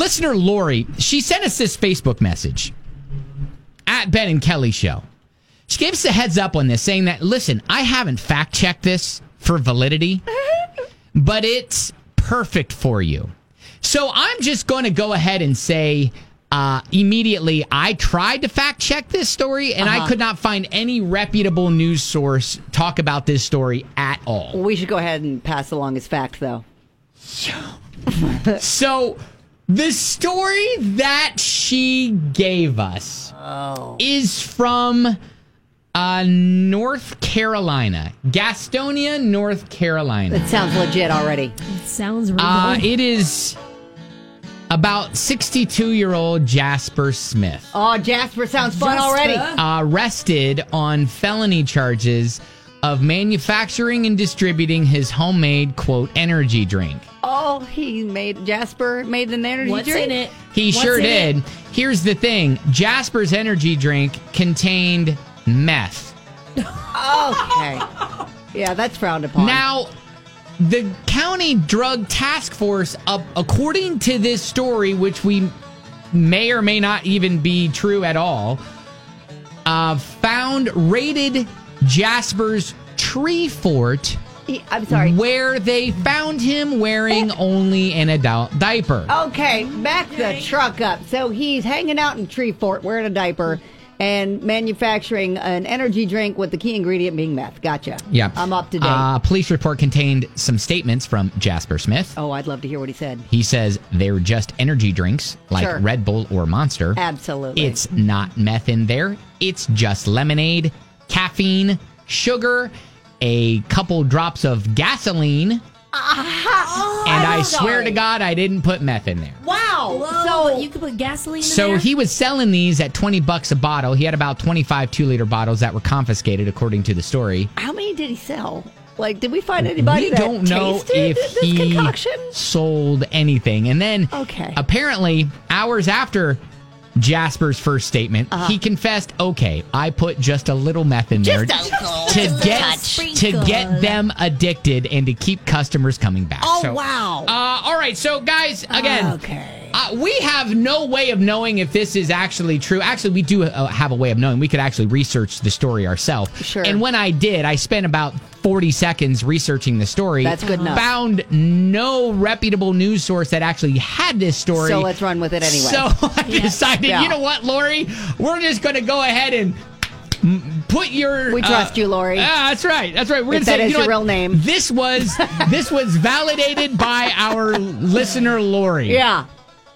listener Lori, she sent us this Facebook message at Ben and Kelly Show. She gave us a heads up on this, saying that, listen, I haven't fact-checked this for validity, but it's perfect for you. So I'm just going to go ahead and say immediately, I tried to fact-check this story, and I could not find any reputable news source talk about this story at all. We should go ahead and pass along as fact, though. So the story that she gave us is from North Carolina, Gastonia, North Carolina. That sounds legit already. It sounds really good. It is about 62-year-old Jasper Smith. Oh, Jasper sounds fun already. Arrested on felony charges of manufacturing and distributing his homemade, quote, energy drink. Oh, Jasper made an energy What's drink? in it? He sure did. Here's the thing. Jasper's energy drink contained meth. Okay. Yeah, that's frowned upon. Now, the county drug task force, according to this story, which we may or may not even be true at all, raided Jasper's tree fort. I'm sorry. Where they found him wearing only an adult diaper. Okay, back the truck up. So he's hanging out in tree fort wearing a diaper and manufacturing an energy drink with the key ingredient being meth. Gotcha. Yeah. I'm up to date. Police report contained some statements from Jasper Smith. Oh, I'd love to hear what he said. He says they're just energy drinks like Sure. Red Bull or Monster. Absolutely. It's not meth in there. It's just lemonade, caffeine, sugar, a couple drops of gasoline. And I swear to God, I didn't put meth in there. Wow. Whoa, So you could put gasoline in So there? he was selling these at $20 a bottle. He had about 25 2-liter bottles that were confiscated, according to the story. how many did he sell? Like, did we find anybody We that don't know tasted if this he concoction? sold anything. And then, apparently, hours after Jasper's first statement, he confessed, okay, I put just a little meth in there to get them addicted and to keep customers coming back. Oh, wow. All right, so guys, again, we have no way of knowing if this is actually true. Actually, we do have a way of knowing. We could actually research the story ourselves. Sure. And when I did, I spent about 40 seconds researching the story. That's good enough. Found no reputable news source that actually had this story. So let's run with it anyway. So I decided, you know what, Lori? We're just going to go ahead and put your... We trust you, Lori. That's right. That's right. We're If going to say, that is you know your what? real name. This was validated by our listener, Lori. Yeah.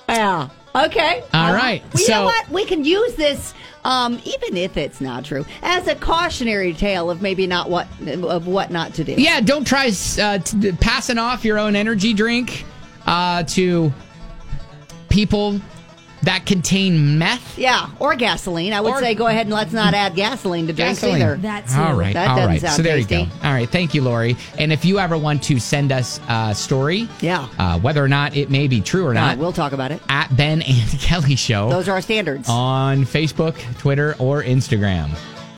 Okay. All right. Well, you So- know what? We can use this, even if it's not true, as a cautionary tale of maybe what not to do. Yeah, don't try passing off your own energy drink to people that contain meth. Yeah, or gasoline. I would say go ahead and let's not add gasoline to drinks either. That too. All right. That all doesn't right. sound So there tasty. you go. All right. Thank you, Lori. And if you ever want to send us a story, whether or not it may be true or not, we'll talk about it. At Ben and Kelly Show. Those are our standards. On Facebook, Twitter, or Instagram.